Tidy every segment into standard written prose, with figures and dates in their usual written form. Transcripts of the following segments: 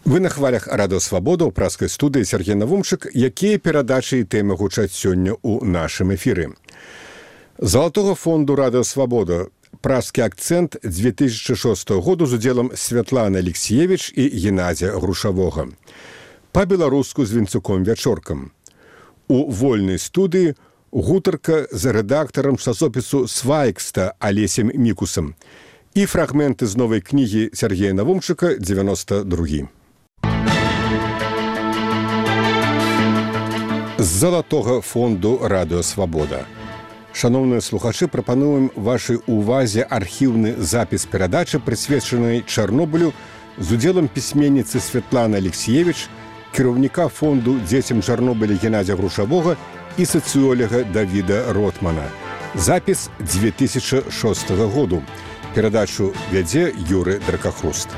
Вы на хвалях Радыё Свабода ў праскай студыі Сергей Навумчык, якія перадачы і тэмы гучаць сёння ў нашым эфіры. Залатога фонду Радыё Свабода праскі акцэнт 2006 году з удзелам Святланы Алексіевіч і Геннадзя Грушавога. Па-беларуску з Вінцуком-Вячоркам. У вольнай студыі гутарка з рэдактарам часопісу «Свайкста» Алесем Мікусам і фрагменты з новай кнігі Сергея Навумчыка «92». З залатога фонду Радыё Свабода. Шановныя слухачы, прапануем вашай увазе архіўны запіс перадачы, прысвечанай Чарнобылю, з удзелам пісьменніцы Святланы Алексіевіч, кіраўніка фонду дзецям Чарнобыля Геннадзя Грушавога і сацыёлага Давіда Ротмана. Запіс 2006 году. Перадачу вядзе Юры Дракахруст.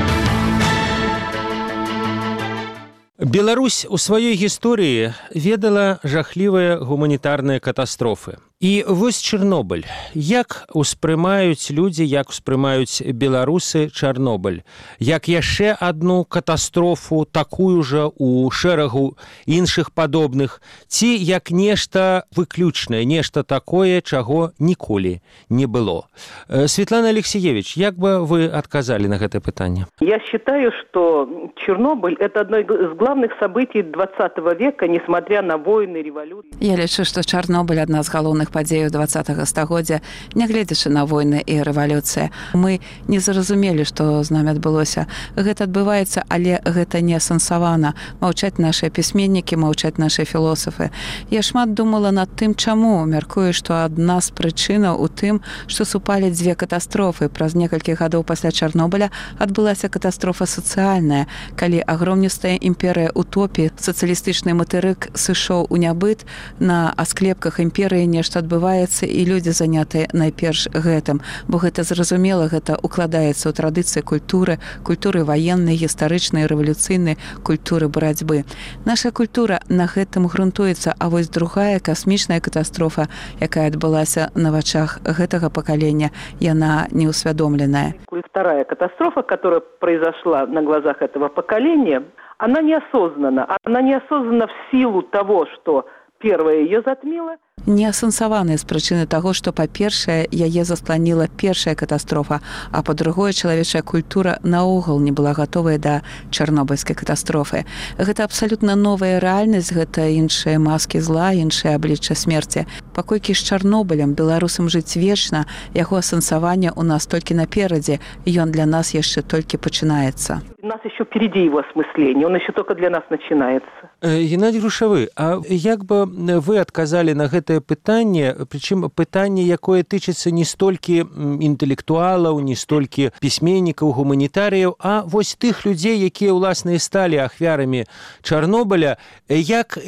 Беларусь у сваёй гісторыі ведала жахлівыя гуманітарныя катастрофы. І вось Чарнобыль. Як успрымаюць людзі, як успрымаюць беларусы Чарнобыль? Як яшчэ адну катастрофу, такую жа у шэрагу іншых падобных? Ці як нешта выключнае, нешта такое, чаго ніколі не было? Светлана Алексеевич, як бы вы отказали на это пытанне? Я считаю, что Чернобыль – это одно из главных событий 20 века, несмотря на войны, революции. Я лічу, што Чарнобыль адна з галоўных падзеяў 20-го стагоддзя, нягледзячы на войны і рэвалюцыя. Мы не зразумелі, што з намі адбылося. Гэта адбываецца, але гэта не асэнсавана. Маўчаць нашыя пісьменнікі, маўчаць нашыя філосафы. Я шмат думала над тым, чаму. Мяркую, што адна з прычынаў у тым, што супалі дзве катастрофы. Праз некалькі гадоў пасля Чарнобыля адбылася катастрофа сацыяльная, калі агромністая імперыя утопіі, сацыялістычны матэрык сышоў у нябыт, на асклепках імперыі нешта адбываецца, і людзі занятыя найперш гэтым, бо гэта зразумела, гэта укладаецца ў традыцыі культуры ваеннай, гістарычнай, рэвалюцыйнай, культуры барацьбы. Наша культура на гэтым грунтуецца, а вось другая касмічная катастрофа, якая адбылася на вачах гэтага пакалення, яна неусвядомленая. Вторая катастрофа, которая произошла на глазах этого поколения, она неосознанна. Она неосознанна в силу того, что первая ее затмила. Неасэнсаваныя з прычыны таго, што, па-першае, яе засланіла першая катастрофа, а па-другое, чалавечая культура наогул не была гатовая да чарнобыльскай катастрофы. Гэта абсалютна новая рэальнасць, гэта іншыя маскі зла, іншыя аблічча смерці. Паколькі з Чарнобылем беларусам жыць вечна, яго асэнсаванне ў нас толькі наперадзе, ён для нас яшчэ толькі пачынаецца. У нас еще впереди его осмысление, он еще только для нас начинается. Геннадий Грушавы, а як бы вы адказалі на гэтае пытанне, прычым пытанне, якое тычыцца не столькі інтэлектуалаў, не столькі пісьменнікаў, гуманітарыяў, а вось тых людзей, якія ўласна і сталі ахвярамі Чарнобыля, як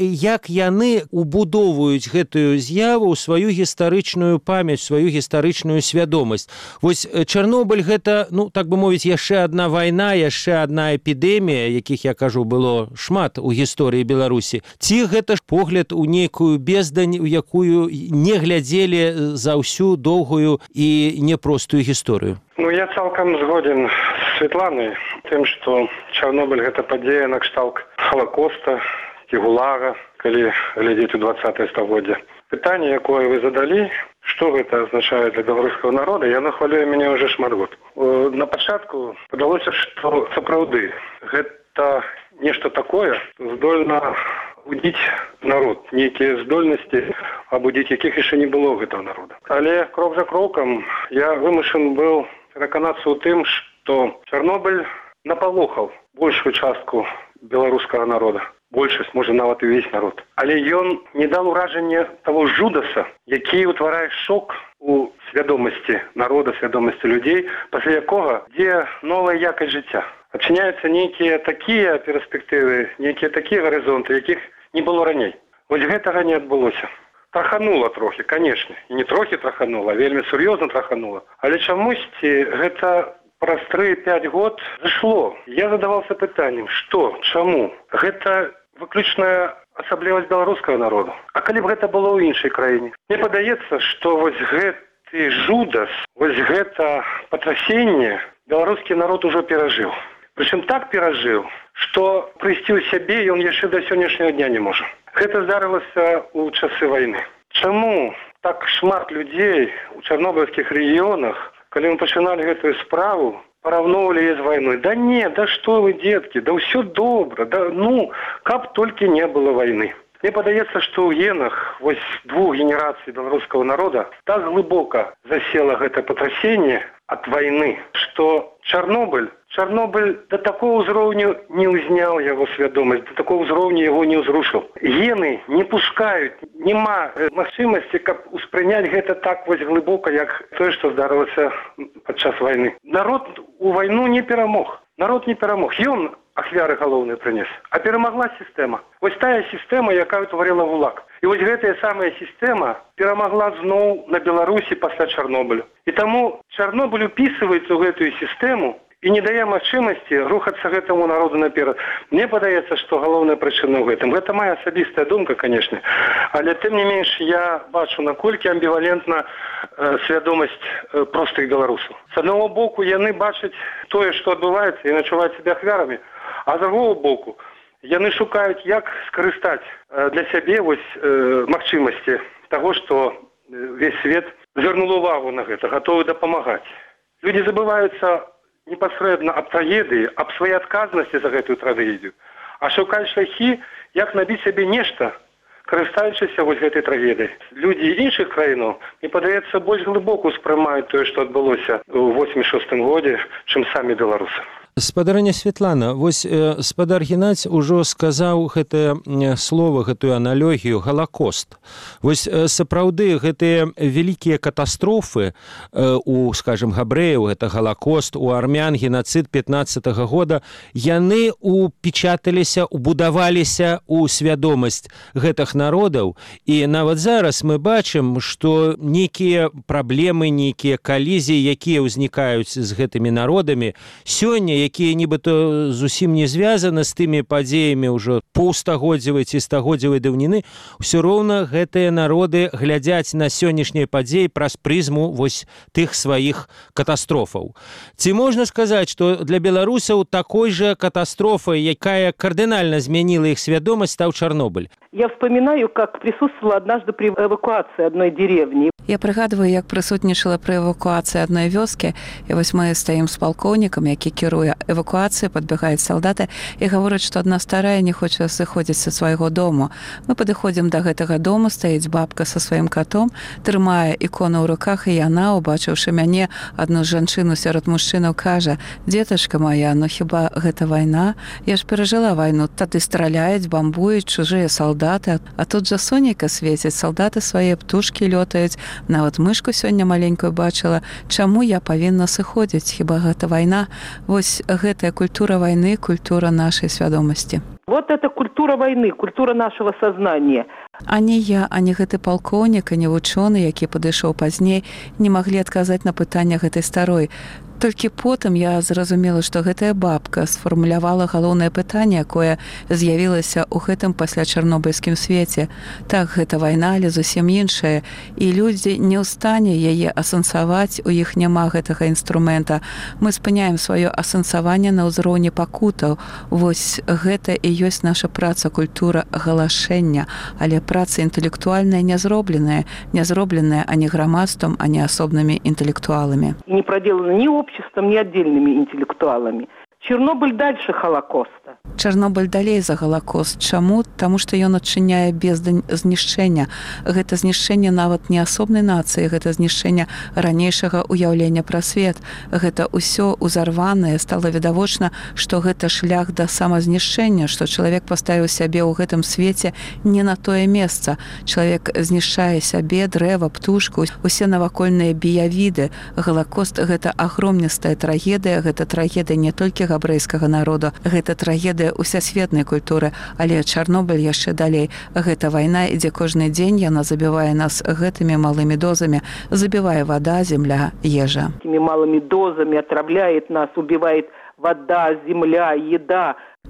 яны убудоўваюць гэтую з'яву ў сваю гістарычную памяць, сваю гістарычную свядомасць. Вось Чарнобыль гэта, так бы мовіць, яшчэ адна вайна, яшчэ адна эпідэмія, якіх, я кажу, было шмат у гісторыі Беларусі. Ці гэта ж погляд у нейкую бездань, у якую не глядзелі за ўсю доўгую і непростую гісторыю? Я цалкам згоден з Светланай тым, што Чарнобыль гэта падзея накшталт Халакоста ці ГУЛАГа, калі глядзець у 20-е стагоддзе. Пытанне, якое вы задалі, што гэта азначае для беларускага народа, яно хвалюе мяне ўжо шмат год. На пачатку падалося, што сапраўды гэта нешта такое здольна будзіць народ, нейкія здольнасці, абудзіць якіх яшчэ не было гэтага народа. Але крок за крокам я вымушан быў пераканацца ў тым, што Чарнобыль напалохаў большую частку беларускага народа. Большасць, можа, нават і ўвесь народ. Але ён не дал уражання таго жудаса, які ўтварае шок у свядомасці народа, свядомасці людзей, пасля якога ідзе новая якасць жыцця. Адчыняюцца нейкія такія перспектывы, нейкія такія гарызонты, якіх не было раней. Вось гэтага не адбылося. Траханула трохі, канешне. І не трохі траханула, а вельмі сур'ёзна траханула. Але чамусьці гэта праз 3-5 год зышло. Я задаваўся пытаннем, што, чаму? Гэта выключная асаблівасць беларускага народу. А калі б гэта было ў іншай краіне? Мне падаецца, што вось гэты жудас, вось гэта патрасенне беларускі народ ужо перажыў. Причем так перажыў, што прыйсці ў сябе ён яшчэ да сённяшняга дня не можа. Гэта здарылася ў часы вайны. Чаму так шмат людзей у чарнобыльскіх рэгіёнах, калі мы пачыналі гэтую справу, параўноўвалі яе з вайной? Да не, да што вы, дзеткі, да ўсё добра, да каб толькі не было вайны. Мне падаецца, што ў генах вось двух генерацый беларускага народа так глыбока засела гэта патрасенне ад вайны, што Чарнобыль до такого ўзроўню не ўзняў яго свядомасць, до такого ўзроўню яго не ўзрушыў. Гены не пускаюць, няма магчымасці, каб успрыняць гэта так вось глыбока, як тое, што здарылася падчас вайны. Народ у вайну не перамог. Народ не перамог. Ён ахвяры галоўныя прынес. А перамагла сістэма. Вось тая сістэма, якая ўтварыла ГУЛАГ. І вось гэтая самая сістэма перамагла зноў на Беларусі пасля Чарнобылю. І таму Чарнобыль упісваецца ў гэтую сістэму і не дае магчымасці рухацца гэтаму народу наперад. Мне падаецца, што галоўная прычына ў гэтым. Гэта моя асабістая думка, канешне. Але тым не менш я бачу, наколькі амбівалентна свядомасць простых беларусаў. З аднаго боку, яны бачаць тое, што адбываецца, і начуваюць сябе ахвярамі, а з другого боку, яны шукаюць, як скарыстаць для сябе вось магчымасці таго, што весь свет звярнуў увагу на гэта, гатовы дапамагаць. Людзі забываюцца непасрэдна аб трагедыі, аб сваёй адказнасці за гэтую трагедыю, а шукаюць шляхі, як набіць сябе нешта, карыстаючыся вось гэтай трагедыяй. Людзі іншых краінаў, мне падаецца, больш глыбока ўспрымаюць тое, што адбылося ў 86-м годзе, чым самі беларусы. Спадарыня Светлана, вось спадар Геннадзь ужо сказаў гэтае слово, гэтую аналогію галакост. Вось сапраўды гэтыя вялікія катастрофы у, скажем, габрэяў, гэта галакост, у армян геноцид 15-го года, яны упечаталіся, убудаваліся у свядомасць гэтых народаў. І нават зараз мы бачым, што нейкія праблемы, нейкія калізіі, якія ўзнікаюць з гэтымі народамі, сёння якія нібыта зусім не звязаны з тымі падзеямі ўжо паўстагоддзевай ці стагоддзевай даўніны, ўсё роўна гэтыя народы глядзяць на сённяшнія падзеі праз прызму вось тых сваіх катастрофаў. Ці можна сказаць, што для беларусаў такой жа катастрофай, якая кардынальна змяніла іх свядомасць, стаў Чарнобыль? Я вспоминаю, как присутствовала однажды при эвакуации одной деревни. Я прыгадваю, як прысутнічала пры эвакуацыі адной вёскі, і вось мы стаім з палкоўнікам, які кіруе эвакуацыяй, падбягаюць салдаты і гавораць, што адна старая не хоча сыходзіць са свайго дому. Мы падыходзім да гэтага дома, стаіць бабка са сваім катом, трымае ікону ў руках, і яна, убачыўшы мяне, адну жанчыну сярод мужчынаў, кажа: «Дзетачка моя, ну хіба гэта вайна? Я ж перажыла вайну, тады страляюць, бамбуюць чужыя салдаты, а тут жа сонейка свеціць, салдаты свае птушкі лётаюць, нават мышку сёння маленькую бачыла. Чаму я павінна сыходзіць? Хіба гэта вайна?» Вось гэтая культура вайны, культура нашай свядомасці. Вот это культура войны, культура нашего сознания. Ані я, ані гэты палкоўнік, ані вучоны, які падышоў пазней, не маглі адказаць на пытанне гэтай старой. Толькі потым я зразумела, што гэтая бабка сфармулявала галоўнае пытанне, якое з'явілася ў гэтым пасля чарнобыльскім свеце. Так, гэта вайна, але зусім іншая. І людзі не ў стане яе асэнсаваць, у іх няма гэтага інструмента. Мы спыняем сваё асэнсаванне на ўзроўні пакутаў. Вось гэта і ёсць наша праца, культура галашэння. Але праца інтэлектуальная не зробленая, ані грамадствам, ані асобнымі інтэлектуаламі. Не проделана ни обществом, ни отдельными интеллектуалами. Чернобыль дальше Холокоста. Чарнобыль далей за Галакост. Чаму? Таму што ён адчыняе бездань знішчэння. Гэта знішчэнне нават не асобнай нацыі, гэта знішчэнне ранейшага ўяўлення пра свет. Гэта ўсё узарванае, стала відавочна, што гэта шлях да самазнішчэння, што чалавек паставіў сябе ў гэтым свеце не на тое месца. Чалавек знішчае сябе, дрэва, птушку, усе навакольныя біявіды. Галакост — гэта агромністая трагедыя, гэта трагедыя не толькі габрэйскага народа, гэта трагедыя усесветнай культуры, але Чарнобыль яшчэ далей. Гэта вайна ідзе кожны дзень, яна забівае нас гэтымі малымі дозамі, забівае вода, земля, ежа. Этими малыми дозами отравляет нас, убивает вода, земля, еда.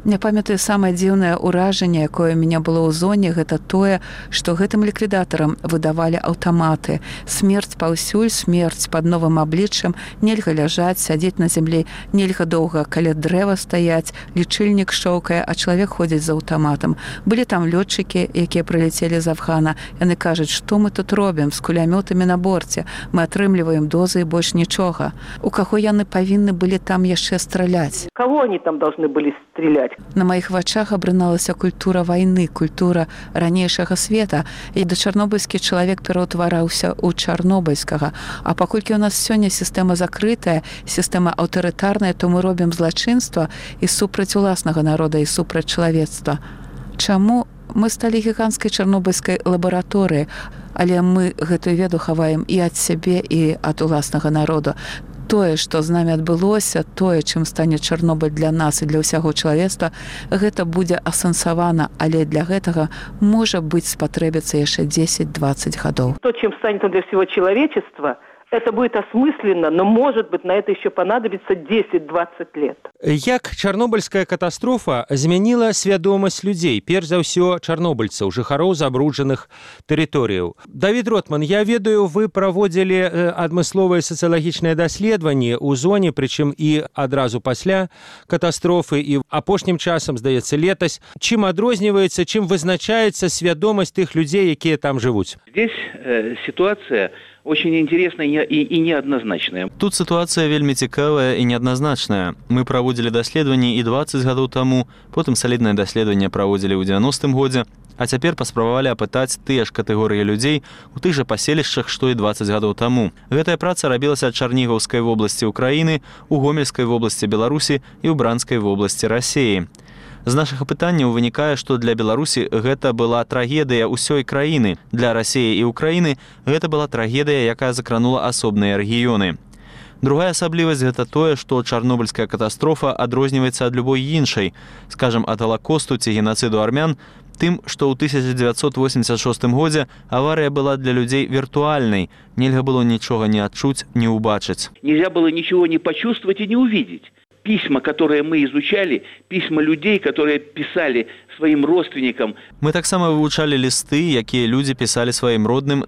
Я памятаю, самае дзіўнае ўражанне, якое ў мяне было ў зоне, гэта тое, што гэтым ліквідатарам выдавалі аўтаматы. Смерць паўсюль, смерць пад новым абліччам, нельга ляжаць, сядзець на зямлі, нельга доўга каля дрэва стаяць, лічыльнік шчоўкае, а чалавек ходзіць з аўтаматам. Былі там лётчыкі, якія прылецелі з Афгана. Яны кажуць, што мы тут робім з кулямётамі на борце. Мы атрымліваем дозы і больш нічога. У каго яны павінны былі там яшчэ страляць? Кого они там должны были стрелять? На маіх вачах абрыналася культура вайны, культура ранейшага света. І да чарнобыльскі чалавек пераўтвараўся ў чарнобыльскага. А паколькі ў нас сёння сістэма закрытая, сістэма аўтарытарная, то мы робім злачынства і супраць уласнага народа, і супраць чалавецтва. Чаму мы сталі гіганцкай чарнобыльскай лабараторыяй, але мы гэтую веду хаваем і ад сябе, і ад уласнага народа. Тое, што з намі адбылося, тое, чым стане Чарнобыль для нас і для ўсяго чалавецтва, гэта будзе асэнсавана, але для гэтага, можа быць, спатрэбіцца яшчэ 10-20 гадоў. То, чем станет он для всего человечества, это будет осмысленно, но, может быть, на это еще понадобится 10-20 лет. Як чарнобыльская катастрофа змяніла свядомасць людзей, перш за ўсё чарнобыльцаў, жыхароў забруджаных тэрыторыяў. Давід Ротман, я ведаю, вы праводзілі адмысловыя сацыялагічныя даследаванні ў зоне, прычым і адразу пасля катастрофы, і апошнім часам, здаецца, летась. Чым адрозніваецца, чым вызначаецца свядомасць тых людзей, якія там жывуць? Здесь ситуация очень интересная и неоднозначная. Тут ситуация вельмі цікавая і неадназначная. Мы праводзілі даследаванні і 20 гадоў таму, потым саліднае даследаванне праводзілі ў 90-м годзе, а цяпер паспрабавалі апытаць тыя ж катэгорыі людзей у тых жа паселішчах, што і 20 гадоў таму. Гэтая праца рабілася ад Чарнігаўскай вобласці Украіны, у Гомельскай вобласці Беларусі і ў Бранскай вобласці Расіі. З нашых апытанняў вынікае, што для Беларусі гэта была трагедыя ўсёй краіны. Для Расіі і Украіны гэта была трагедыя, якая закранула асобныя рэгіёны. Другая асаблівасць гэта тое, што чарнобыльская катастрофа адрозніваецца ад любой іншай, скажам, ад Халакосту ці генацыду армян, тым, што ў 1986 годзе аварыя была для людзей віртуальнай. Нельга было нічога не адчуць, не ўбачыць. Нельзя было ничего не почувствовать и не увидеть. Письма, которые мы изучали, письма людей, которые писали сваім родственнікам. Мы таксама вывучалі лісты, якія людзі пісалі сваім родным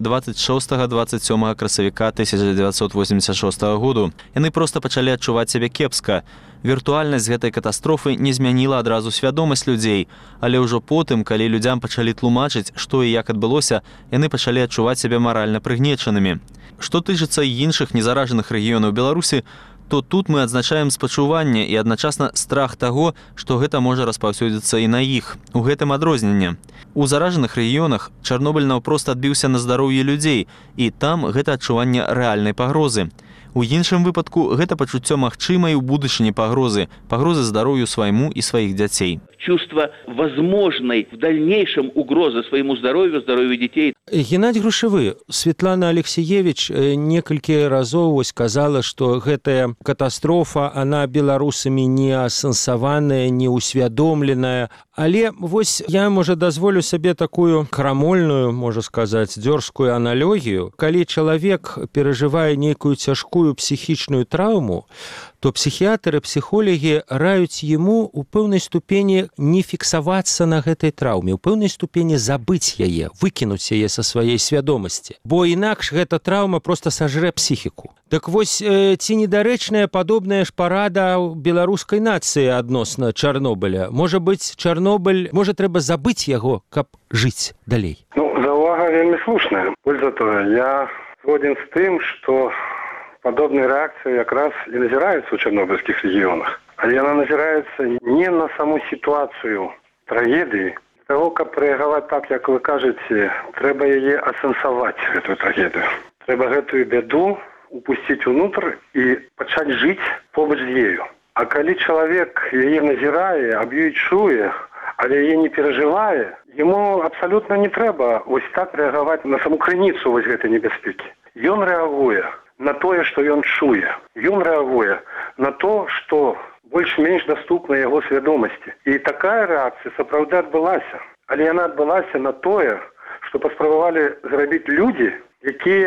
26-27 красавіка 1986 году. Яны проста пачалі адчуваць сябе кепска. Віртуальнасць гэтай катастрофы не змяніла адразу свядомасць людзей, але ўжо потым, калі людзям пачалі тлумачыць, што і як адбылося, яны пачалі адчуваць сябе маральна прыгнечанымі. Што тычыцца іншых незаражаных рэгіёнаў Беларусі, то тут мы адзначаем спачуванне і адначасна страх таго, што гэта можа распаўсюдзіцца і на іх. У гэтым адрозненне. У заражаных рэгіёнах Чарнобыль наўпрост адбіўся на здароўі людзей, і там гэта адчуванне рэальнай пагрозы. У іншым выпадку гэта пачуццё магчымай у будучыні пагрозы здароўю свайму і сваіх дзяцей. Чувство возможной в дальнейшем угрозы своему здоровью, здоровью детей. Геннадий Грушевы, Светлана Алексеевич некалькі разоў сказала, што гэтая катастрофа, она беларусамі не асэнсаваная, не усвядомленая. Але вось я, можа, дазволю сабе такую крамольную, можа сказаць, дзёрзкую аналогію. Калі чалавек перажывае нейкую цяжкую псіхічную траўму, то псіхіатры, псіхолагі раюць яму у пэўнай ступені не фіксавацца на гэтай траўме, у пэўнай ступені забыць яе, выкінуць яе са сваёй свядомасці. Бо інакш гэта траўма проста сажрэ псіхіку. Так вось, ці недарэчная падобная ж парада беларускай нацыі адносна Чарнобыля? Можа быць, Чарнобыль, можа, трэба забыць яго, каб жыць далей? Заўвага вельмі слушная. Больш за тое, я згоден з тым, што подобные реакции как раз и назираются в чернобыльских регионах. А она назирается не на саму ситуацию трагедии. Для того, как реагировать так, как вы кажете, треба ее асэнсаваць, эту трагедию. Треба эту беду упустить внутрь и начать жить побач з ею. А коли человек ее назирает, аб'юе чуе, але ее не переживает, ему абсолютно не треба ось так реагировать на саму крыніцу вось гэтай небяспекі. Ён реагуе на тое, што ён чуе. Ён рэагуе на то, што больш-менш даступна яго свядомасці. І такая рэакцыя сапраўды адбылася. Але яна адбылася на тое, што паспрабавалі зрабіць людзі, якія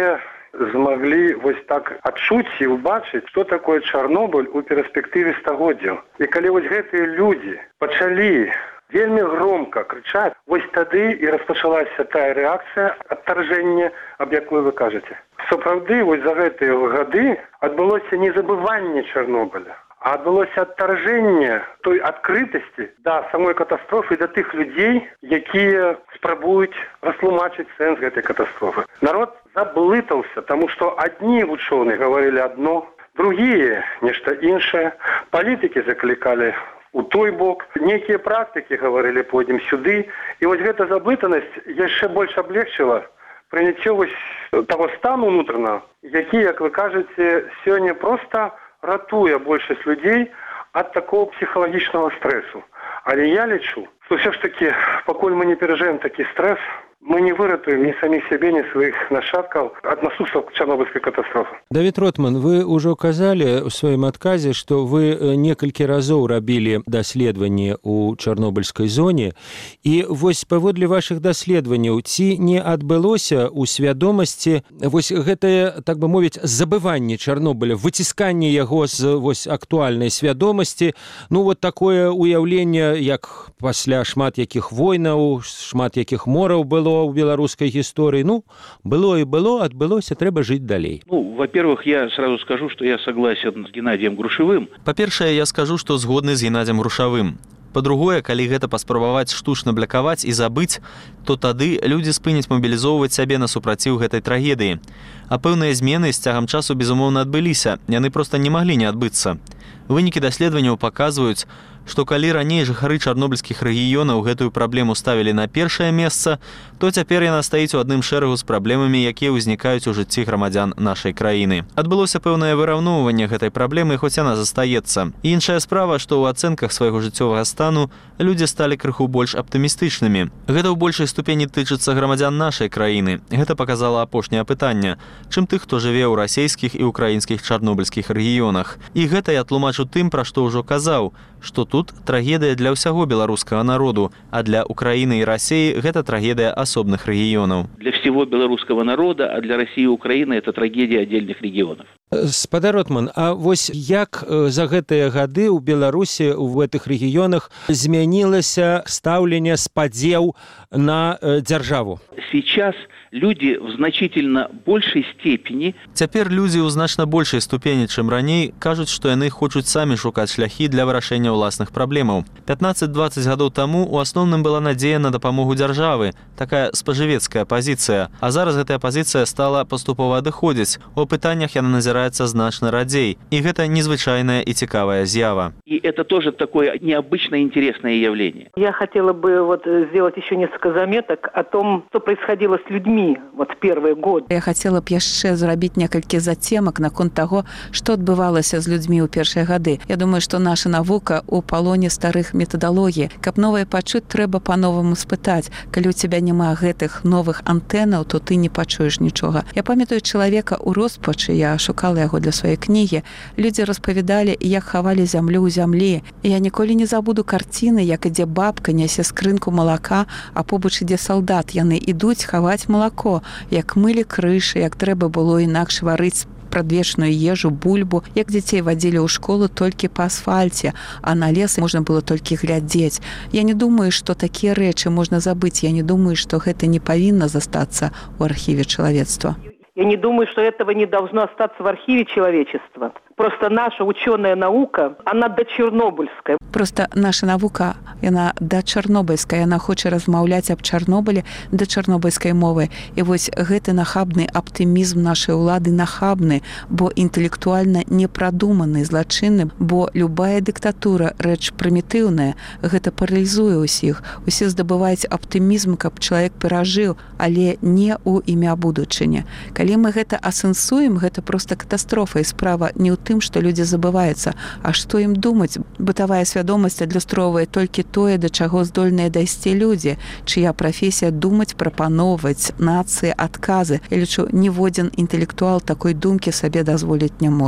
змаглі вось так адчуць і ўбачыць, што такое Чарнобыль у перспектыве стагоддзяў. І калі вось гэтыя людзі пачалі вельмі громко крычаць, вось тады і распачалася тая рэакцыя адтаржэння, аб якой вы кажаце. Сапраўды, вось за гэтыя гады адбылося не забыванне Чарнобыля, а адбылося адтаржэнне той адкрытасці да самой катастрофы, да тых людзей, якія спрабуюць растлумачыць сэнс гэтай катастрофы. Народ заблытаўся, таму што адні вучоныя гаварылі адно, другія нешта іншае, палітыкі заклікалі у той бок, некія практыкі гаварылі пойдзем сюды, і вось гэта заблытанасць яшчэ больш аблегчыла прыняццё вось таго стану унутранага, які, як вы кажаце, сёння проста ратуе большасць людзей ад такого псіхалагічнага стрэсу. Але я лічу, што ўсё ж такі, пакуль мы не перажывем такі стрэс, мы не выратуем ні самих сябе, ні сваіх нашчадкаў ад наступстваў чарнобыльскай катастрофы. Давид Ротман, вы ўжо казалі ў сваім адказе, што вы некалькі разоў рабілі даследаванні ў чарнобыльскай зоне, і вось паводле вашых даследаванняў, ці не адбылося ў свядомасці вось гэтае, так бы мовіць, забыванне Чарнобыля, выцісканне яго з вось актуальнай свядомасці, ну вот такое уяўленне, як пасля шмат якіх войнаў, шмат якіх мораў было ў беларускай гісторыі. Ну, было и было, адбылося, трэба жыць далей. Ну, во-первых, я сразу скажу, что я согласен с Геннадием Грушевым. Па-першае, я скажу, што згодны з Геннадзем Грушавым. Па-другое, калі гэта паспрабаваць штучна блякаваць і забыць, то тады людзі спыняць мабілізоўваць сябе на супраціў гэтай трагедыі. А пэўныя змены з цягам часу, безумоўна, адбыліся. Яны проста не маглі не адбыцца. Вынікі даследаванняў паказваюць, што калі раней жыхары чарнобыльскіх рэгіёнаў гэтую праблему ставілі на першае месца, то цяпер яна стаіць у адным шэрагу з праблемамі, якія ўзнікаюць у жыцці грамадзян нашай краіны. Адбылося пэўнае выраўноўванне гэтай праблемы, хоць яна застаецца. Іншая справа, што ў ацэнках свайго жыццёвага стану людзі сталі крыху больш аптымістычнымі. Гэта ў большай ступені тычыцца грамадзян нашай краіны. Гэта паказала апошняе пытанне, чым тых, хто жыве ў расійскіх і ўкраінскіх чарнобыльскіх рэгіёнах. І гэта я тлумачу тым, пра што ўжо казаў, што тут трагедыя для ўсяго беларускага народу, а для Украіны і Расіі гэта трагедыя асобных рэгіёнаў. Для всего белорусского народа, а для России и Украины это трагедия отдельных регионов. Спадар Ротман, а вось як за гэтыя гады ў Беларусі ў гэтых рэгіёнах змянілася стаўленне, спадзеў на дзяржаву? Сейчас люди в значительно большей степени... Цяпер людзі ў значна большай ступені, чым раней, кажуць, што яны хочуць самі шукаць шляхі для вырашэння ўласных праблемаў. 15-20 гадоў таму у асноўным была надзея на дапамогу дзяржавы, такая спажывецкая пазіцыя. А зараз гэтая пазіцыя стала паступова адыходзіць. У пытаннях яна назіраецца значна радзей. І гэта незвычайная і цікавая з'ява. И это тоже такое необычное интересное явление. Я хотела бы сделать еще несколько заметок о том, что происходило с людьми в первые годы. Я хотела б яшчэ зрабіць некалькі зацемак наконт таго, што адбывалася з людзьмі ў першыя гады. Я думаю, што наша навука ў палоне старых метадалогій. Каб новае пачуць, трэба па-новаму спытаць. Калі ў цябе няма гэтых новых антэнаў, то ты не пачуеш нічога. Я памятаю чалавека ў роспачы, я шукала яго для сваёй кнігі. Людзі распавядалі, як хавалі зямлю ў зямлі. Я ніколі не забуду карціны, як ідзе бабка, нясе скрынку малака, а побач ідзе салдат. Яны ідуць хаваць малако, як мылі крышы, як трэба было інакш варыць прадвечную ежу, бульбу, як дзяцей вадзілі ў школу толькі па асфальце, а на лес можна было толькі глядзець. Я не думаю, што такія рэчы можна забыць. Я не думаю, што гэта не павінна застацца ў архіве чалавецтва. Я не думаю, что этого не должно остаться в архиве человечества. Просто наша ученая наука, она дочернобыльская. Просто наша навука, яна дачернобыльская, яна хоча размаўляць аб Чарнобылі дачернобыльскай мовы. І вось гэты нахабны аптымізм нашай улады нахабны, бо інтэлектуальна непрадуманы, злачынны, бо любая дыктатура рэч прымітыўная, гэта паралізуе ўсіх. Усе здабываюць аптымізм, каб чалавек перажыў, але не ў імя будучыні. Калі мы гэта асэнсуем, гэта проста катастрофа, і справа не ў тым, што людзі забываюцца, а што ім думаць. Бытавая свядомасць адлюстроўвае толькі тое, да чаго здольныя дайсці людзі, чыя прафесія думаць, прапаноўваць нацыі адказы. Я лічу, ніводзін інтэлектуал такой думкі сабе дазволіць не можа.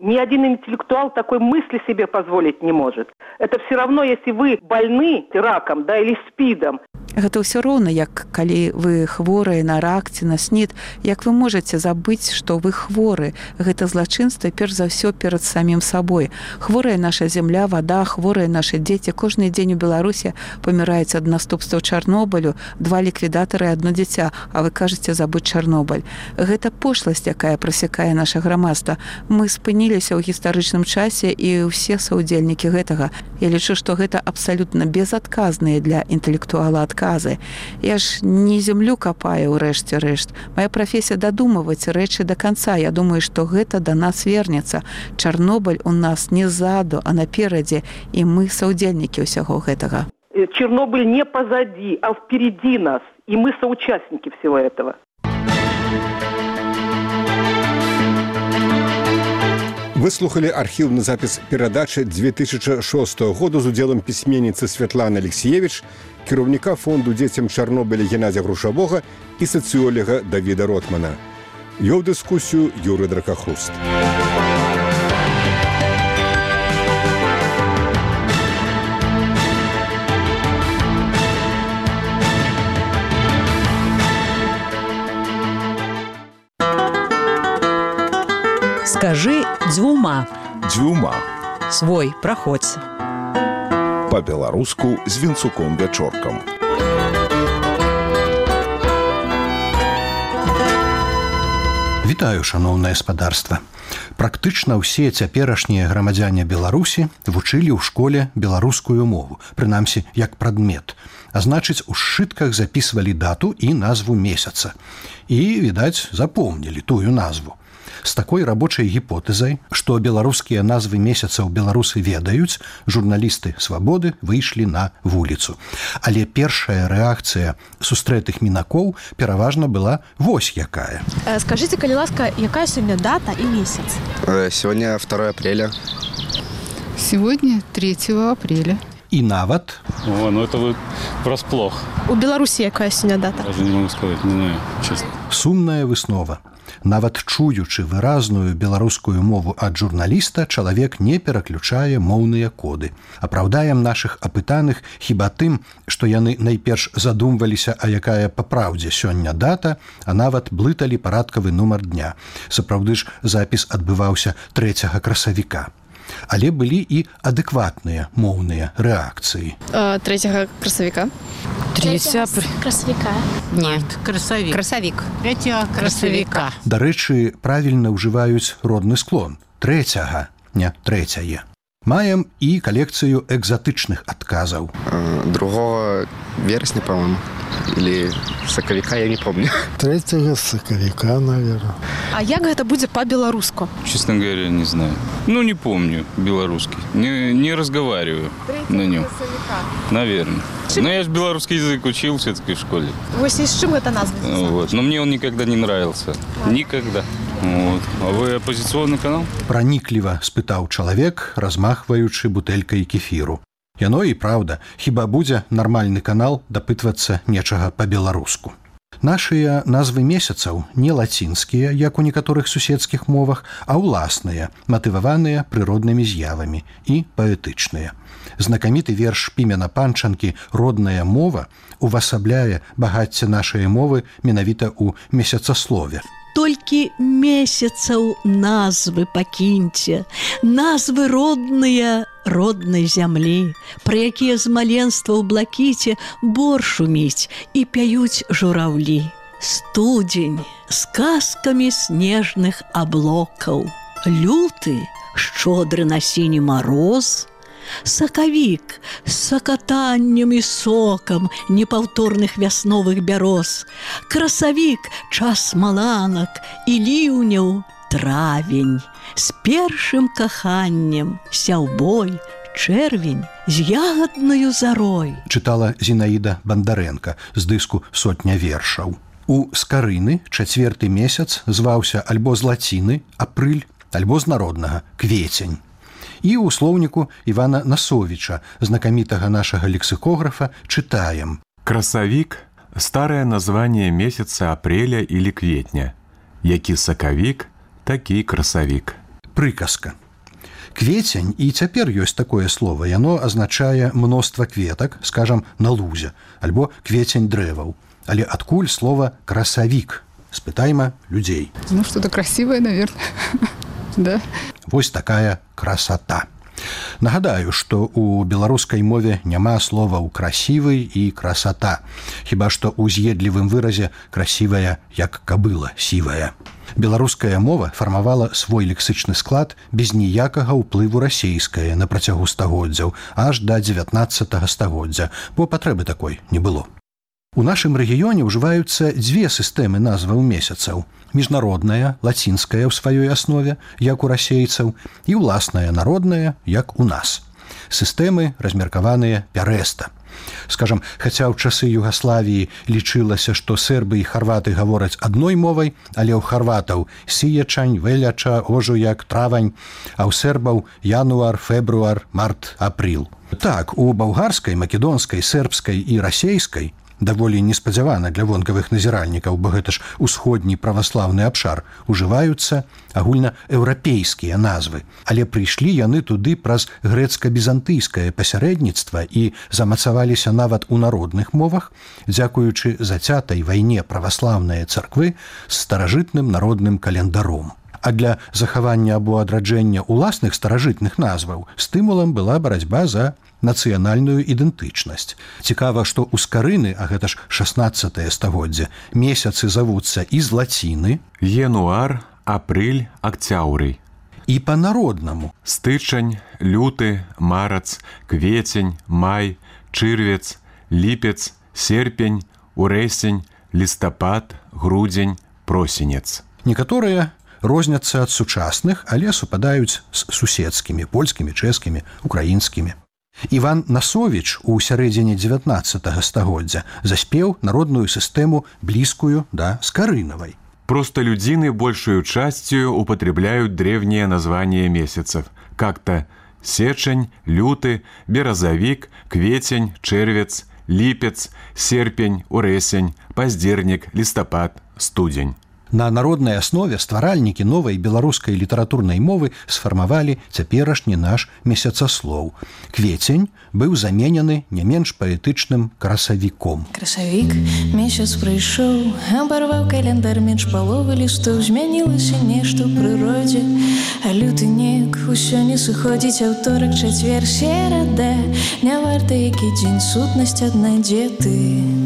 Ни один интеллектуал такой мысли себе позволить не может. Это все равно, если вы больны раком, да, или СПИДом. Гэта ўсё роўна, як калі вы хворыя на рак ці на СНІД, як вы можаце забыць, што вы хворы. Гэта злачынства перш за ўсё перад самім сабой. Хворая наша зямля, вада, хворыя нашы дзеці. Кожны дзень у Беларусі паміраюць ад наступстваў Чарнобылю, 2 ліквідатары і 1 дзіця, а вы кажаце забыць Чарнобыль. Гэта пошласць, якая прасякае наша грамадства. Мы спыніліся ў гістарычным часе і ўсе саўдзельнікі гэтага. Я лічу, што гэта абсалютна безадказныя для інтэлектуала адказы. Я ж не зямлю капаю ў рэшце рэшт. Моя прафесія дадумаваць рэчы до конца. Я думаю, што гэта да нас вернецца. Чарнобыль у нас не ззаду, а наперадзе, і мы саўдзельнікі ўсяго гэтага. Чернобыль не позади, а впереди нас, и мы соучастники всего этого. Выслухали архіўны запіс перадачы 2006 года з удзелам пісьменніцы Святланы Алексеевич, кіраўніка фонду дзецям Чарнобыля Геннадзя Грушавога і сацыёлага Давіда Ротмана. Вёў дыскусію Юрый Дракахруст. Скажи дзвюма. Дзвюма. Свой, праходзь. Па-беларуску з Вінцуком Вячоркам. Вітаю, шаноўнае спадарства. Практычна ўсе цяперашнія грамадзяне Беларусі вучылі ў школе беларускую мову, прынамсі як прадмет. А значыць, у сшытках запісвалі дату і назву месяца. І, відаць, запомнілі тую назву. З такой рабочай гіпотэзай, што беларускія назвы месяцаў беларусы ведаюць, журналісты «Свабоды» выйшлі на вуліцу. Але першая рэакцыя сустрэтых мінакоў пераважна была вось якая. Скажите, калі ласка, якая сёння дата і месяц? Сегодня 2 апреля. Сегодня 3 апреля. І нават... О, ну это вы врасплох. У Беларусі якая сёння дата? Даже не могу сказать, не знаю, честно. Сумная выснова. Нават чуючы выразную беларускую мову ад журналіста, чалавек не пераключае моўныя коды. Апраўдаем нашых апытаных хіба тым, што яны найперш задумваліся, а якая па праўдзе сёння дата, а нават блыталі парадкавы нумар дня. Сапраўды ж запіс адбываўся 3 красавіка. Але былі і адэкватныя моўныя рэакцыі. 3 красавіка. 3 красавіка. Нет, красавік. Красавік. 3 красавіка. Дарэчы, правільна ўжываюць родны склон. 3, не 3. Маем і калекцыю экзатычных адказаў. 2 вересня, по-моему. Или сакавіка, я не помню. 3 сакавіка, наверное. А як гэта будзе па-беларуску? Честно говоря, не знаю. Ну, не помню белорусский. Не разговариваю на нем. Наверное. Но я же белорусский язык учил все-таки в школе. Вось і з чым гэта назва? Вот. Но мне он никогда не нравился. Никогда. Вот. А вы оппозиционный канал? Пранікліва спытаў чалавек, размахваючы бутэлькай кефіру. Яно і праўда, хіба будзе нармальны канал дапытвацца нечага па-беларуску. Нашыя назвы месяцаў не лацінскія, як у некаторых суседскіх мовах, а ўласныя, матываваныя прыроднымі з'явамі і паэтычныя. Знакаміты верш Пімена Панчанкі «Родная мова» увасабляе багацце нашай мовы менавіта ў месяцаслове. Толькі месяцаў назвы пакіньце, назвы родныя роднай зямлі, пра якія з маленства ў блакіце бор шуміць і пяюць жураўлі. Студзень з казкамі снежных аблокаў, люты шчодры на сіні мароз, сакавік з сакатаннем і сокам непаўторных вясновых бяроз, красавік час маланак і ліўняў, травень з першым каханнем, сяўбой, чэрвень з ягаднаю зарой. Чытала Зінаіда Бандарэнка з дыску «Сотня вершаў». У скарыны 4 месяц зваўся альбо з лаціны апрыль, альбо з народнага квецень. І ў слоўніку Івана Насовіча, знакамітага нашага лексікографа, чытаем. Красавік – старое название месяца апреля или кветня. Які сакавік, такі красавік. прыказка. Кветень, і цяпер ёсць такое слово, яно азначае мноства кветак, скажам, на лузе, альбо кветень дрэваў. Але адкуль слова красавік? Спытайма людзей. Ну, что-то красивое, наверное. Да. Вось такая красота. Нагадаю, што ў беларускай мове няма словаў красівы і красота, хіба што ў з'едлівым выразе красівая, як кабыла сівая. Беларуская мова фармавала свой лексычны склад без ніякага ўплыву расейскае на працягу стагоддзяў, аж да 19 стагоддзя, бо патрэбы такой не было. У нашым рэгіёне ўжываюцца дзве сістэмы назваў месяцаў. Міжнародная, лацінская ў сваёй аснове, як у расейцаў, і ўласная народная, як у нас. Сістэмы размеркаваныя пярэста. Скажам, хаця ў часы Югаславіі лічылася, што сербы і харваты гавораць адной мовай, але ў харватаў сіячань, веляча, ожуяк, травань, а ў сербаў януар, фебруар, март, апрыл. Так, у балгарскай, македонскай, сербскай і расейскай даволі неспадзявана для вонкавых назіральнікаў, бо гэта ж усходні праваслаўны абшар, ужываюцца агульнаеўрапейскія назвы, але прыйшлі яны туды праз грэцка-бізантыйскае пасярэдніцтва і замацаваліся нават у народных мовах, дзякуючы зацятай вайне праваслаўныя царквы з старажытным народным календаром. А для захавання або адраджэння ўласных старажытных назваў стымулам была барацьба за нацыянальную ідэнтычнасць. Цікава, што ў скарыны, а гэта ж 16 стагоддзе, месяцы завуцца і з лаціны януар, апрыль, акцяўрый. І па-народнаму стычань, люты, марац, кветень, май, чырвец, ліпец, серпень, урэсень, лістапад, грудзень, просенец. Некаторыя розняцца ад сучасных, але супадаюць з суседскімі, польскімі, чэшскімі, украінскімі. Іван Насовіч у сярэдзіне 19 стагоддзя заспеў народную сістэму блізкую да скарынавай. Простолюдины большую частью употребляют древние названия месяцев, как-то сечень, люты, березовик, кветень, червец, липец, серпень, уресень, поздерник, листопад, студень. На народнай аснове стваральнікі новай беларускай літаратурнай мовы сфармавалі цяперашні наш месяцаслоў. Кветень быў заменены не менш паэтычным красавіком. Красавік, месяц прыйшоў, абарваў календар менш паловы лістоў, змянілася нешта ў прыродзе, а люты неяк усё не сыходзіць, аўторак, чацвер, серада, не варта які дзень, сутнасць адна, дзе ты?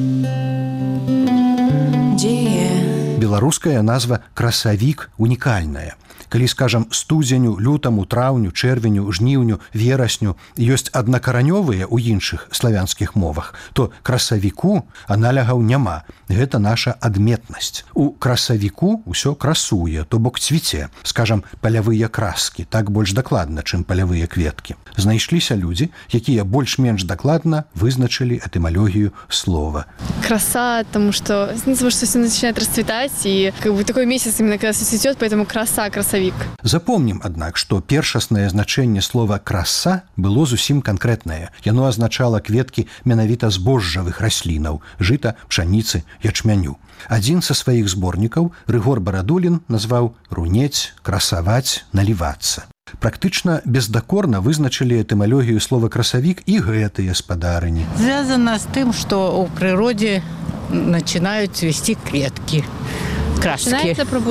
Дзе я? Беларуская назва красавік унікальная. Калі, скажам, студзеню, лютаму, траўню, чэрвеню, жніўню, верасню ёсць аднакаранёвыя ў іншых славянскіх мовах, то красавіку аналягаў няма. Гэта наша адметнасць. У красавіку ўсё красуе, то бок цвіце, скажам, палявыя краскі, так больш дакладна, чым палявыя кветкі. Знайшліся людзі, якія больш-менш дакладна вызначылі этымалогію слова. Краса, потому что все начинает расцветать, и как бы такой месяц именно когда все цветет, поэтому краса, красавик. Запомнім, аднак, што першаснае значэнне слова «краса» было зусім канкрэтнае. Яно азначала кветкі менавіта збожжавых раслінаў – жыта, пшаніцы, ячмяню. Адзін са сваіх зборнікаў, Рыгор Барадулін, назваў «рунець, красаваць, налівацца». Практычна бездакорна вызначылі этымалогію слова «красавік» і гэтыя спадарыні. Звязано с тем, что у природе начинают цвести клетки. Краски.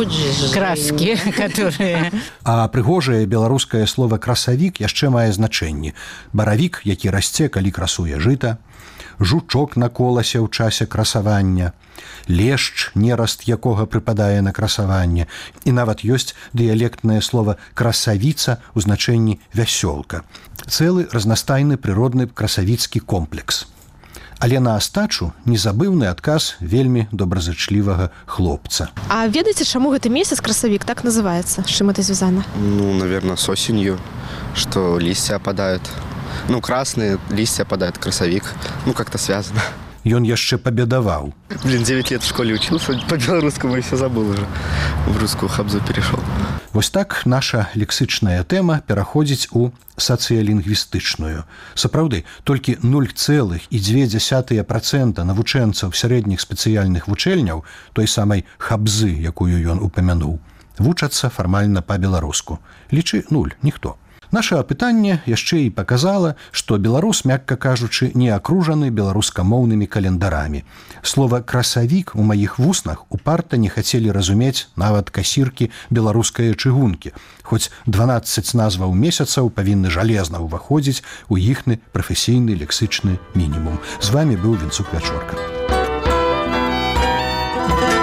Краски, которые... А прыгожае беларускае слово «красавік» яшчэ мае значэнні. Баравік, які расце, калі красуе жыта, жучок на коласе ў часе красавання, лешч, нераст якога прыпадае на красаванне, і нават ёсць дыялектнае слово «красавіца» у значэнні «вясёлка». Цэлы разнастайны прыродны красавіцкі комплекс. Але на астачу незабыўны адказ вельмі добразычлівага хлопца. А ведаеце, чаму гэты месяц красавік так называется? С чем это связано? Ну, наверное, с осенью, что листья опадают. Ну, красные листья опадают, красавик. Ну, как-то связано. Ён яшчэ пабедаваў. 9 лет в школе учился, по-белорусскому и все забыл уже. В русскую хабзу перешел. Вось так наша лексычная тэма пераходзіць у сацыялінгвістычную. Сапраўды, толькі 0,2% навучэнцаў сярэдніх спецыяльных вучэльняў, той самай хабзы, якую ён упамянуў, вучацца фармальна па-беларуску. Лічы 0, ніхто. Наша апытанне яшчэ і паказала, што беларус, мякка кажучы, не акружаны беларускамоўнымі календарамі. Слова «красавік» у маіх вуснах упарта не хацелі разумець нават касіркі беларускае чыгункі, хоць 12 назваў месяцаў павінны жалезна ўваходзіць у іхны прафесійны лексычны мінімум. З вамі быў Вінцук Вячорка.